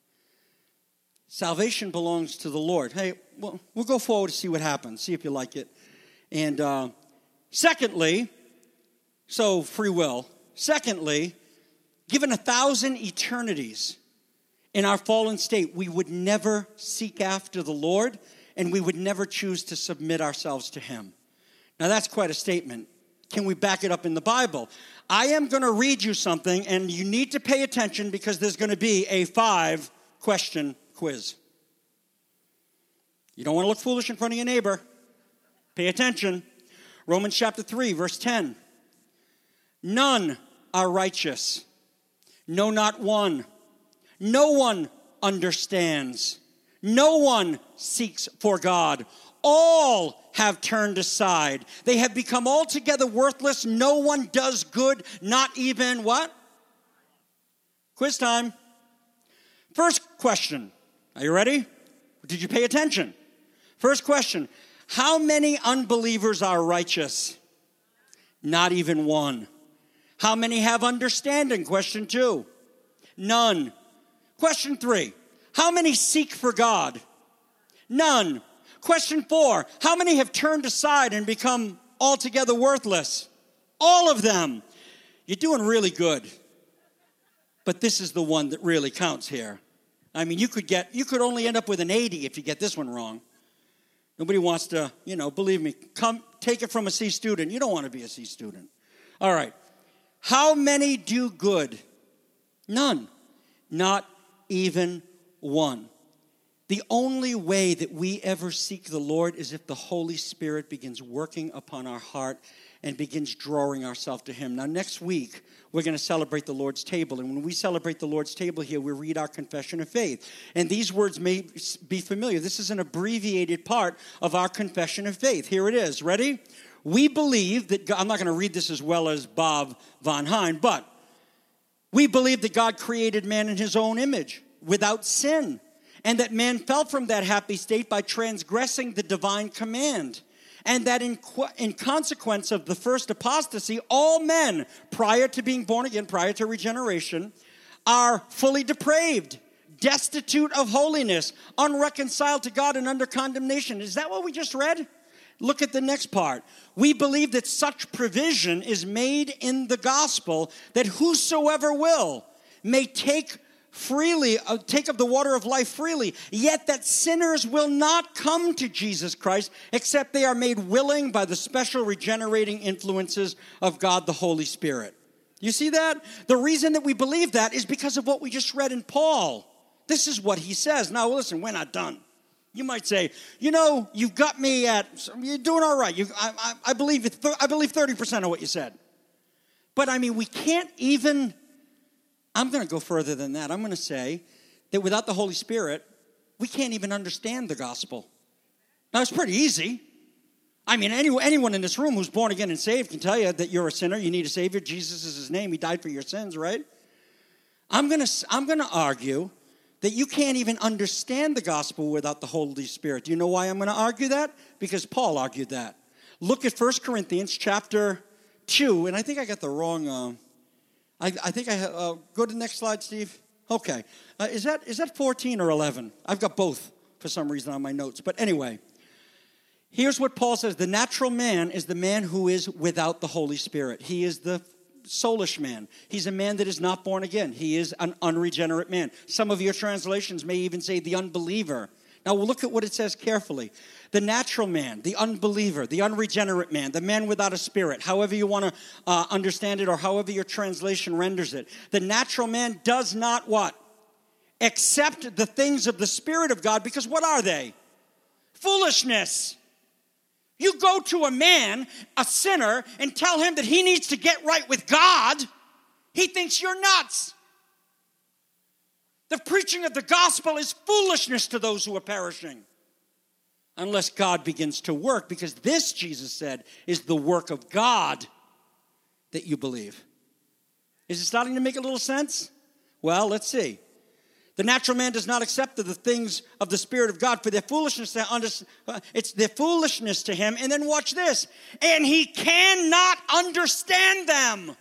Salvation belongs to the Lord. Hey, well, we'll go forward to see what happens, see if you like it. And uh, secondly, so free will. Secondly, given a thousand eternities in our fallen state, we would never seek after the Lord, and we would never choose to submit ourselves to him. Now, that's quite a statement. Can we back it up in the Bible? I am going to read you something, and you need to pay attention because there's going to be a five-question quiz. You don't want to look foolish in front of your neighbor. Pay attention. Romans chapter three, verse ten. None are righteous. No, not one. No one understands. No one seeks for God. All have turned aside. They have become altogether worthless. No one does good, not even what? Quiz time. First question. Are you ready? Did you pay attention? First question. How many unbelievers are righteous? Not even one. How many have understanding? Question two. None. Question three. How many seek for God? None. Question four. How many have turned aside and become altogether worthless? All of them. You're doing really good. But this is the one that really counts here. I mean, you could get, you could only end up with an eighty if you get this one wrong. Nobody wants to, you know, believe me, come take it from a C student. You don't want to be a C student. All right. How many do good? None. Not even one. The only way that we ever seek the Lord is if the Holy Spirit begins working upon our heart and begins drawing ourselves to him. Now, next week, we're going to celebrate the Lord's table. And when we celebrate the Lord's table here, we read our confession of faith. And these words may be familiar. This is an abbreviated part of our confession of faith. Here it is. Ready? We believe that God, I'm not going to read this as well as Bob Von Hein, but we believe that God created man in his own image without sin, and that man fell from that happy state by transgressing the divine command, and that in, in consequence of the first apostasy, all men, prior to being born again, prior to regeneration, are fully depraved, destitute of holiness, unreconciled to God, and under condemnation. Is that what we just read? Look at the next part. We believe that such provision is made in the gospel that whosoever will may take freely, uh, take of the water of life freely, yet that sinners will not come to Jesus Christ except they are made willing by the special regenerating influences of God the Holy Spirit. You see that? The reason that we believe that is because of what we just read in Paul. This is what he says. Now listen, we're not done. You might say, you know, you've got me at, you're doing all right. You, I, I, I believe I believe thirty percent of what you said. But I mean, we can't even, I'm going to go further than that. I'm going to say that without the Holy Spirit, we can't even understand the gospel. Now, it's pretty easy. I mean, any, anyone in this room who's born again and saved can tell you that you're a sinner, you need a Savior. Jesus is his name. He died for your sins, right? I'm going to I'm going to argue that you can't even understand the gospel without the Holy Spirit. Do you know why I'm going to argue that? Because Paul argued that. Look at First Corinthians chapter two, and I think I got the wrong, uh, I, I think I, uh, go to the next slide, Steve. Okay. Uh, is that is that fourteen or eleven? I've got both for some reason on my notes. But anyway, here's what Paul says. The natural man is the man who is without the Holy Spirit. He is the soulish man. He's a man that is not born again. He is an unregenerate man. Some of your translations may even say the unbeliever. Now, we'll look at what it says carefully. The natural man, the unbeliever, the unregenerate man, the man without a spirit, however you want to uh, understand it or however your translation renders it. The natural man does not what? Accept the things of the Spirit of God, because what are they? Foolishness. You go to a man, a sinner, and tell him that he needs to get right with God, he thinks you're nuts. The preaching of the gospel is foolishness to those who are perishing, unless God begins to work, because this, Jesus said, is the work of God that you believe. Is it starting to make a little sense? Well, let's see. The natural man does not accept the things of the Spirit of God, for their foolishness to under, uh, it's their foolishness to him. And then watch this. And he cannot understand them,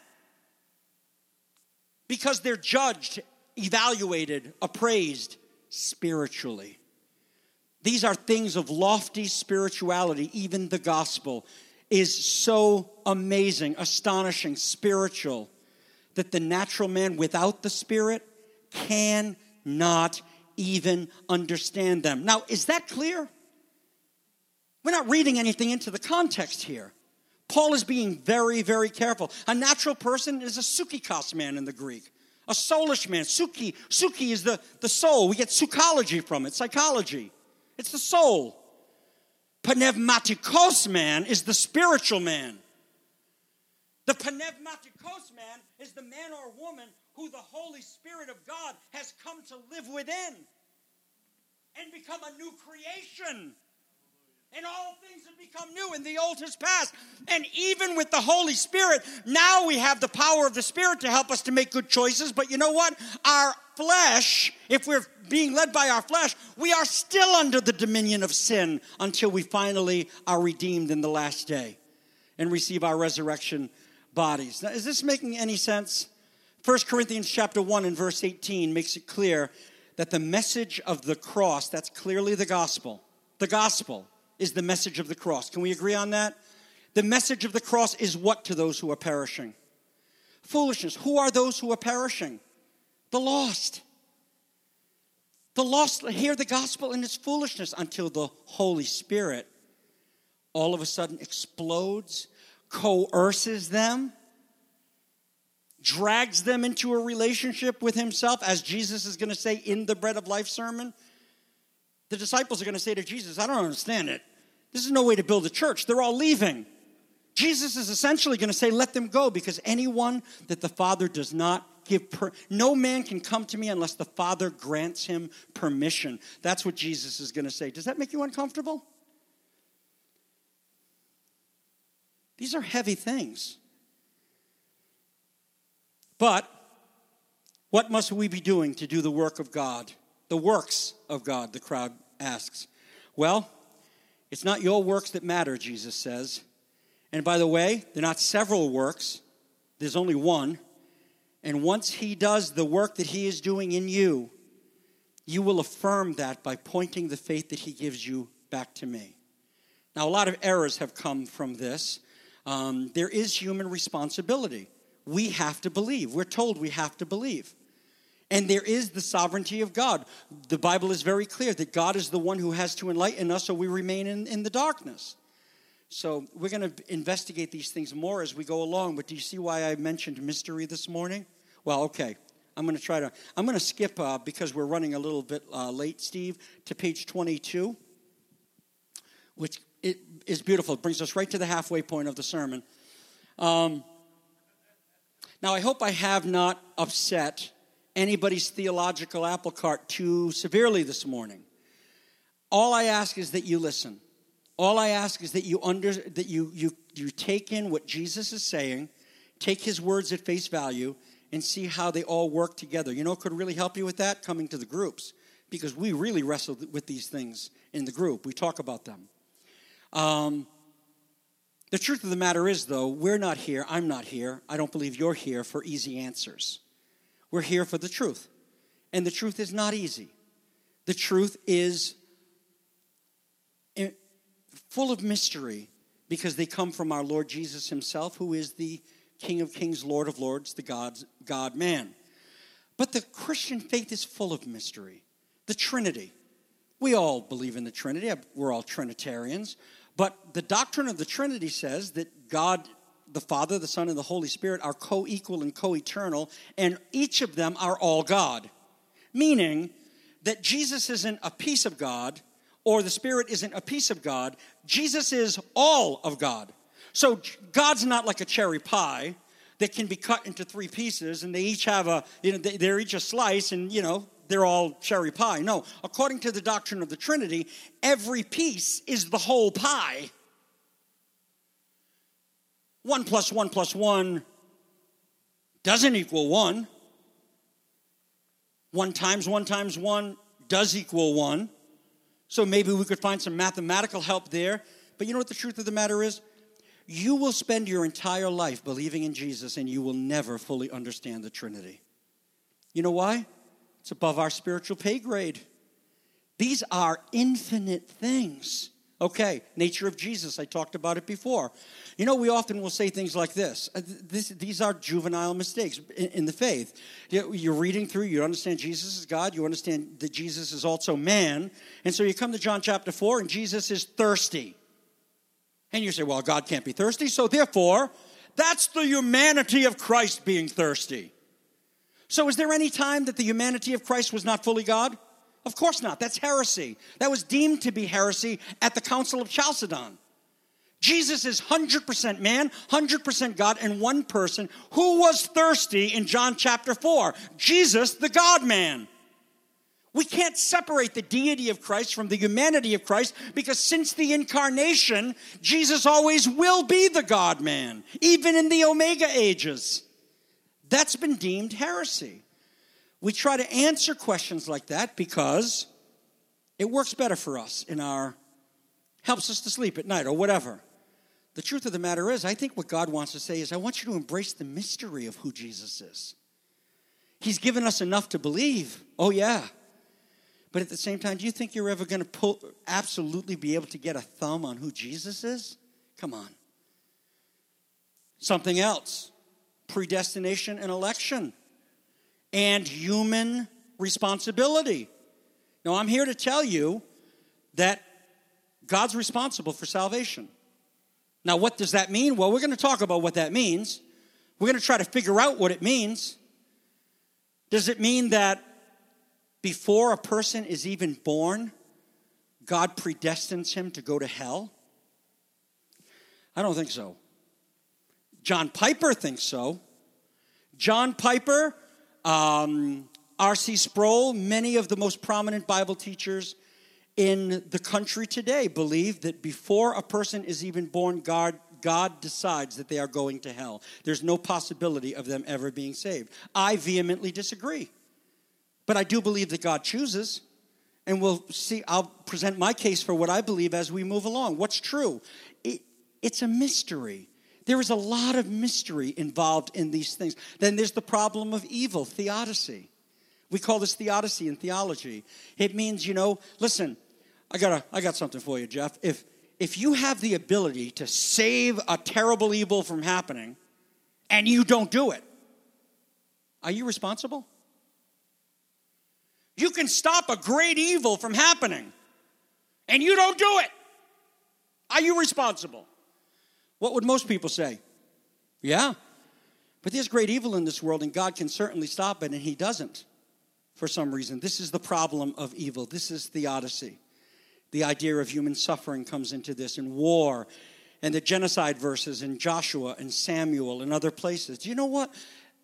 because they're judged, evaluated, appraised spiritually. These are things of lofty spirituality. Even the gospel is so amazing, astonishing, spiritual, that the natural man without the Spirit can not even understand them. Now, is that clear? We're not reading anything into the context here. Paul is being very, very careful. A natural person is a psychikos man in the Greek. A soulish man. Suki, suki is the, the soul. We get psychology from it, psychology. It's the soul. Pneumatikos man is the spiritual man. The pneumatikos man is the man or woman who the Holy Spirit of God has come to live within and become a new creation. And all things have become new, and the old has passed. And even with the Holy Spirit, now we have the power of the Spirit to help us to make good choices. But you know what? Our flesh, if we're being led by our flesh, we are still under the dominion of sin until we finally are redeemed in the last day and receive our resurrection bodies. Now, is this making any sense? First Corinthians chapter one and verse eighteen makes it clear that the message of the cross, that's clearly the gospel. The gospel is the message of the cross. Can we agree on that? The message of the cross is what to those who are perishing? Foolishness. Who are those who are perishing? The lost. The lost hear the gospel in its foolishness until the Holy Spirit all of a sudden explodes, coerces them, drags them into a relationship with himself, as Jesus is going to say in the Bread of Life sermon. The disciples are going to say to Jesus, I don't understand it. This is no way to build a church. They're all leaving. Jesus is essentially going to say, let them go, because anyone that the Father does not give, per- no man can come to me unless the Father grants him permission. That's what Jesus is going to say. Does that make you uncomfortable? These are heavy things. But what must we be doing to do the work of God? The works of God, the crowd asks. Well, it's not your works that matter, Jesus says. And by the way, they're not several works. There's only one. And once he does the work that he is doing in you, you will affirm that by pointing the faith that he gives you back to me. Now, a lot of errors have come from this. Um, there is human responsibility. We have to believe. We're told we have to believe. And there is the sovereignty of God. The Bible is very clear that God is the one who has to enlighten us, so we remain in, in the darkness. So we're going to investigate these things more as we go along. But do you see why I mentioned mystery this morning? Well, okay. I'm going to try to, I'm going to skip, uh, because we're running a little bit uh, late, Steve, to page twenty-two, which it is beautiful. It brings us right to the halfway point of the sermon. Um, Now, I hope I have not upset anybody's theological apple cart too severely this morning. All I ask is that you listen. All I ask is that you under that you you you take in what Jesus is saying, take his words at face value, and see how they all work together. You know what could really help you with that? Coming to the groups. Because we really wrestle with these things in the group. We talk about them. Um, the truth of the matter is, though, we're not here. I'm not here. I don't believe you're here for easy answers. We're here for the truth. And the truth is not easy. The truth is full of mystery because they come from our Lord Jesus himself, who is the King of Kings, Lord of Lords, the God's, God-man. But the Christian faith is full of mystery. The Trinity. We all believe in the Trinity. We're all Trinitarians. But the doctrine of the Trinity says that God, the Father, the Son, and the Holy Spirit are co-equal and co-eternal, and each of them are all God. Meaning that Jesus isn't a piece of God, or the Spirit isn't a piece of God. Jesus is all of God. So God's not like a cherry pie that can be cut into three pieces, and they each have a, you know, they're each a slice, and, you know, they're all cherry pie. No, according to the doctrine of the Trinity, every piece is the whole pie. One plus one plus one doesn't equal one. One times one times one does equal one. So maybe we could find some mathematical help there. But you know what the truth of the matter is? You will spend your entire life believing in Jesus, and you will never fully understand the Trinity. You know why? It's above our spiritual pay grade. These are infinite things. Okay, nature of Jesus, I talked about it before. You know, we often will say things like this. this these are juvenile mistakes in, in the faith. You're reading through, you understand Jesus is God, you understand that Jesus is also man, and so you come to John chapter four, and Jesus is thirsty. And you say, well, God can't be thirsty, so therefore, that's the humanity of Christ being thirsty. So is there any time that the humanity of Christ was not fully God? Of course not. That's heresy. That was deemed to be heresy at the Council of Chalcedon. Jesus is one hundred percent man, one hundred percent God, and one person who was thirsty in John chapter four. Jesus, the God-man. We can't separate the deity of Christ from the humanity of Christ because since the incarnation, Jesus always will be the God-man, even in the Omega ages. That's been deemed heresy. We try to answer questions like that because it works better for us in our, helps us to sleep at night or whatever. The truth of the matter is, I think what God wants to say is, I want you to embrace the mystery of who Jesus is. He's given us enough to believe. Oh, yeah. But at the same time, do you think you're ever going to pull, absolutely be able to get a thumb on who Jesus is? Come on. Something else. Predestination and election, and human responsibility. Now, I'm here to tell you that God's responsible for salvation. Now, what does that mean? Well, we're going to talk about what that means. We're going to try to figure out what it means. Does it mean that before a person is even born, God predestines him to go to hell? I don't think so. John Piper thinks so. John Piper, um, R C Sproul, many of the most prominent Bible teachers in the country today believe that before a person is even born, God, God decides that they are going to hell. There's no possibility of them ever being saved. I vehemently disagree. But I do believe that God chooses. And we'll see, I'll present my case for what I believe as we move along. What's true? It, it's a mystery. There is a lot of mystery involved in these things. Then there's the problem of evil, theodicy. We call this theodicy in theology. It means, you know, listen, I got a, I got something for you, Jeff. If, if you have the ability to save a terrible evil from happening and you don't do it, are you responsible? You can stop a great evil from happening and you don't do it. Are you responsible? What would most people say? Yeah. But there's great evil in this world, and God can certainly stop it, and he doesn't for some reason. This is the problem of evil. This is theodicy. The idea of human suffering comes into this, and war, and the genocide verses in Joshua and Samuel and other places. Do you know what?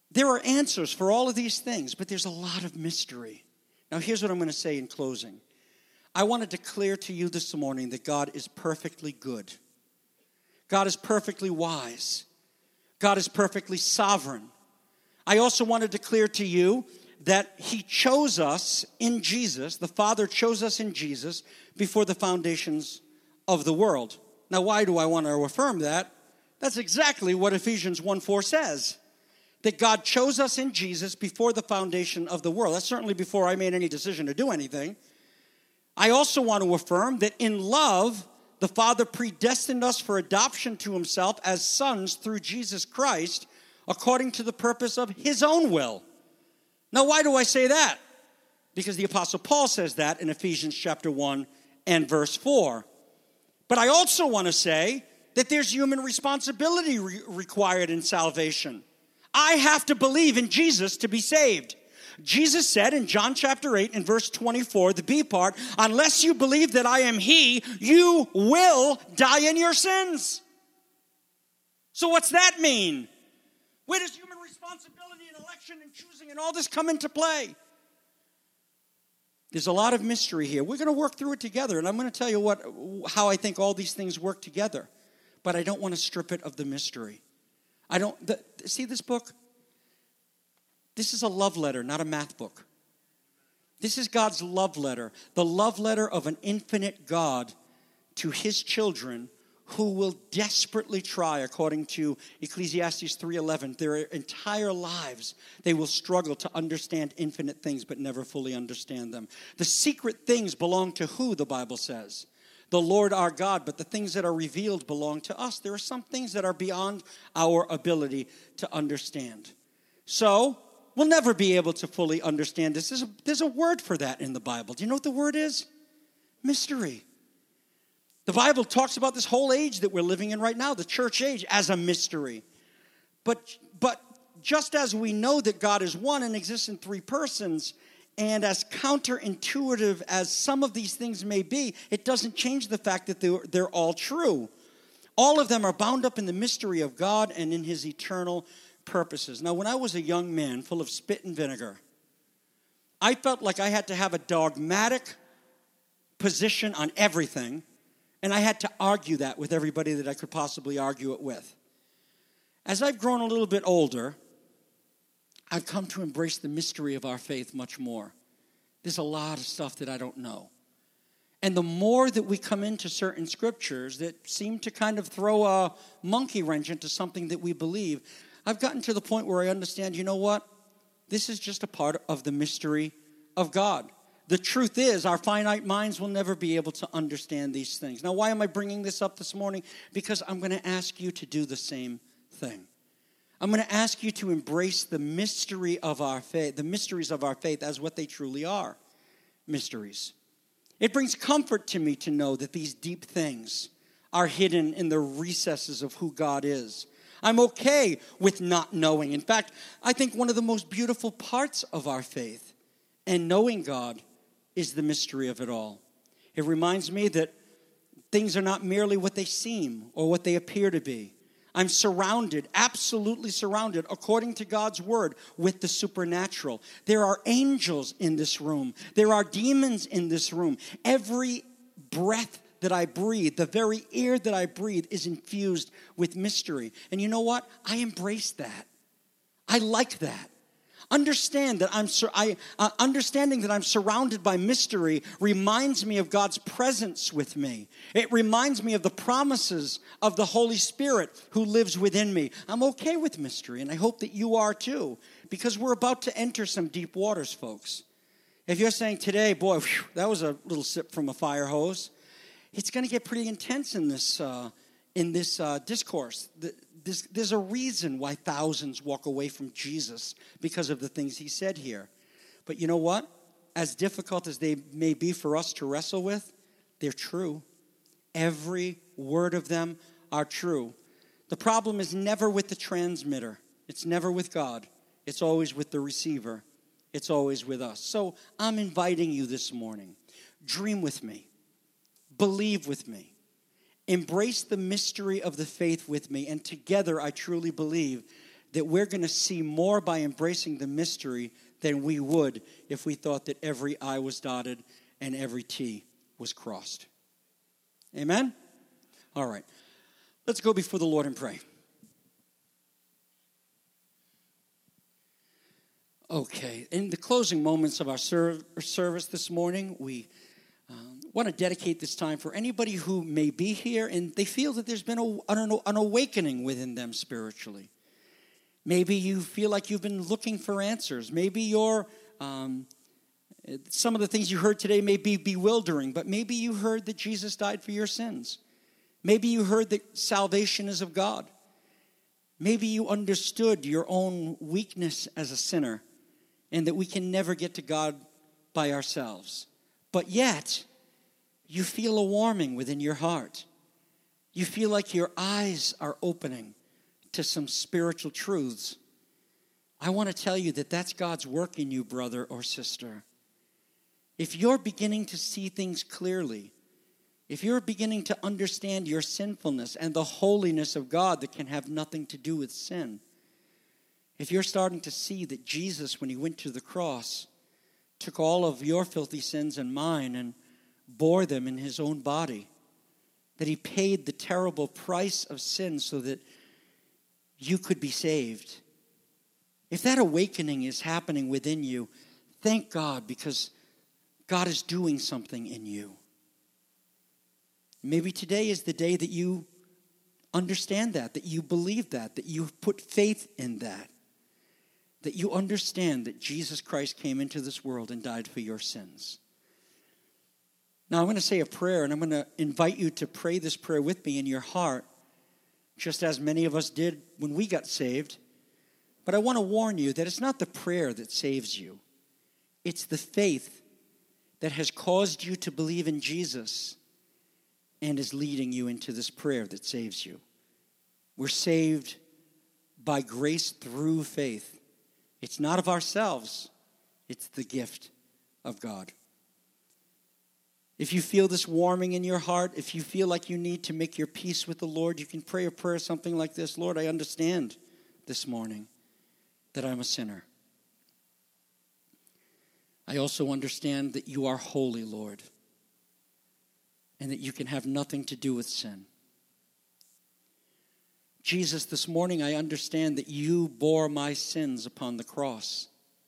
There are answers for all of these things, but there's a lot of mystery. Now, here's what I'm going to say in closing. I want to declare to you this morning that God is perfectly good. God is perfectly wise. God is perfectly sovereign. I also want to declare to you that he chose us in Jesus, the Father chose us in Jesus before the foundations of the world. Now, why do I want to affirm that? That's exactly what Ephesians one four says, that God chose us in Jesus before the foundation of the world. That's certainly before I made any decision to do anything. I also want to affirm that in love, the Father predestined us for adoption to himself as sons through Jesus Christ, according to the purpose of his own will. Now, why do I say that? Because the Apostle Paul says that in Ephesians chapter one and verse four. But I also want to say that there's human responsibility re- required in salvation. I have to believe in Jesus to be saved. Jesus said in John chapter eight and verse twenty-four, the B part, unless you believe that I am he, you will die in your sins. So what's that mean? Where does human responsibility and election and choosing and all this come into play? There's a lot of mystery here. We're going to work through it together, and I'm going to tell you what, how I think all these things work together. But I don't want to strip it of the mystery. I don't, the, see this book? This is a love letter, not a math book. This is God's love letter, the love letter of an infinite God to his children who will desperately try, according to Ecclesiastes three eleven, their entire lives, they will struggle to understand infinite things but never fully understand them. The secret things belong to who, the Bible says? The Lord our God, but the things that are revealed belong to us. There are some things that are beyond our ability to understand. So, we'll never be able to fully understand this. There's a, there's a word for that in the Bible. Do you know what the word is? Mystery. The Bible talks about this whole age that we're living in right now, the church age, as a mystery. But, but just as we know that God is one and exists in three persons, and as counterintuitive as some of these things may be, it doesn't change the fact that they're, they're all true. All of them are bound up in the mystery of God and in his eternal purposes. Now, when I was a young man full of spit and vinegar, I felt like I had to have a dogmatic position on everything, and I had to argue that with everybody that I could possibly argue it with. As I've grown a little bit older, I've come to embrace the mystery of our faith much more. There's a lot of stuff that I don't know. And the more that we come into certain scriptures that seem to kind of throw a monkey wrench into something that we believe, I've gotten to the point where I understand, you know what? This is just a part of the mystery of God. The truth is, our finite minds will never be able to understand these things. Now, why am I bringing this up this morning? Because I'm going to ask you to do the same thing. I'm going to ask you to embrace the mystery of our faith, the mysteries of our faith as what they truly are, mysteries. It brings comfort to me to know that these deep things are hidden in the recesses of who God is. I'm okay with not knowing. In fact, I think one of the most beautiful parts of our faith and knowing God is the mystery of it all. It reminds me that things are not merely what they seem or what they appear to be. I'm surrounded, absolutely surrounded, according to God's word, with the supernatural. There are angels in this room. There are demons in this room. Every breath that I breathe, the very air that I breathe, is infused with mystery. And you know what? I embrace that. I like that. Understand that I'm sur- I, uh, understanding that I'm surrounded by mystery reminds me of God's presence with me. It reminds me of the promises of the Holy Spirit who lives within me. I'm okay with mystery, and I hope that you are too, because we're about to enter some deep waters, folks. If you're saying today, boy, whew, that was a little sip from a fire hose, it's going to get pretty intense in this uh, in this uh, discourse. The, There's, there's a reason why thousands walk away from Jesus because of the things he said here. But you know what? As difficult as they may be for us to wrestle with, they're true. Every word of them are true. The problem is never with the transmitter. It's never with God. It's always with the receiver. It's always with us. So I'm inviting you this morning. Dream with me. Believe with me. Embrace the mystery of the faith with me, and together I truly believe that we're going to see more by embracing the mystery than we would if we thought that every I was dotted and every T was crossed. Amen? All right. Let's go before the Lord and pray. Okay. In the closing moments of our serv- service this morning, we um, want to dedicate this time for anybody who may be here and they feel that there's been a, an, an awakening within them spiritually. Maybe you feel like you've been looking for answers. Maybe you're, um, some of the things you heard today may be bewildering, but maybe you heard that Jesus died for your sins. Maybe you heard that salvation is of God. Maybe you understood your own weakness as a sinner and that we can never get to God by ourselves. But yet, you feel a warming within your heart. You feel like your eyes are opening to some spiritual truths. I want to tell you that that's God's work in you, brother or sister. If you're beginning to see things clearly, if you're beginning to understand your sinfulness and the holiness of God that can have nothing to do with sin, if you're starting to see that Jesus, when he went to the cross, took all of your filthy sins and mine and bore them in his own body, that he paid the terrible price of sin so that you could be saved. If that awakening is happening within you, thank God, because God is doing something in you. Maybe today is the day that you understand that, that you believe that, that you put faith in that, that you understand that Jesus Christ came into this world and died for your sins. Now, I'm going to say a prayer, and I'm going to invite you to pray this prayer with me in your heart, just as many of us did when we got saved. But I want to warn you that it's not the prayer that saves you. It's the faith that has caused you to believe in Jesus and is leading you into this prayer that saves you. We're saved by grace through faith. It's not of ourselves. It's the gift of God. If you feel this warming in your heart, if you feel like you need to make your peace with the Lord, you can pray a prayer something like this. Lord, I understand this morning that I'm a sinner. I also understand that you are holy, Lord, and that you can have nothing to do with sin. Jesus, this morning I understand that you bore my sins upon the cross.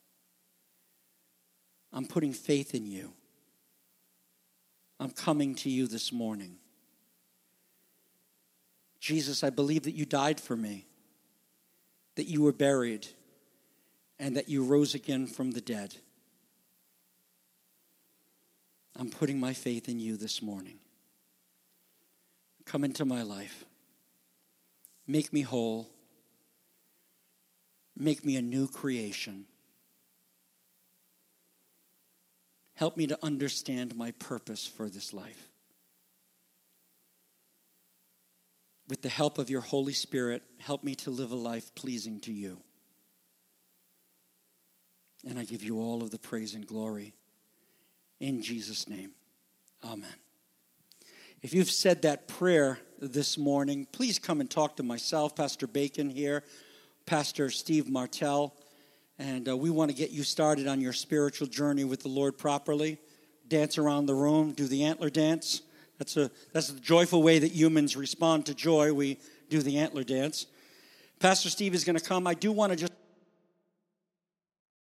I'm putting faith in you. I'm coming to you this morning. Jesus, I believe that you died for me, that you were buried, and that you rose again from the dead. I'm putting my faith in you this morning. Come into my life. Make me whole. Make me a new creation. Help me to understand my purpose for this life. With the help of your Holy Spirit, help me to live a life pleasing to you. And I give you all of the praise and glory. In Jesus' name, amen. If you've said that prayer this morning, please come and talk to myself, Pastor Bacon here, Pastor Steve Martell, and uh, we want to get you started on your spiritual journey with the Lord properly. Dance around the room, do the antler dance. That's a that's the joyful way that humans respond to joy. We do the antler dance. Pastor Steve is going to come. I do want to just